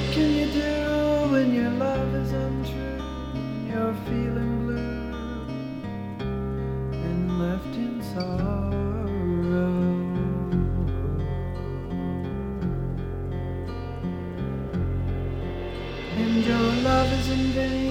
What can you do when your love is untrue? You're feeling blue and left in sorrow. And your love is in vain.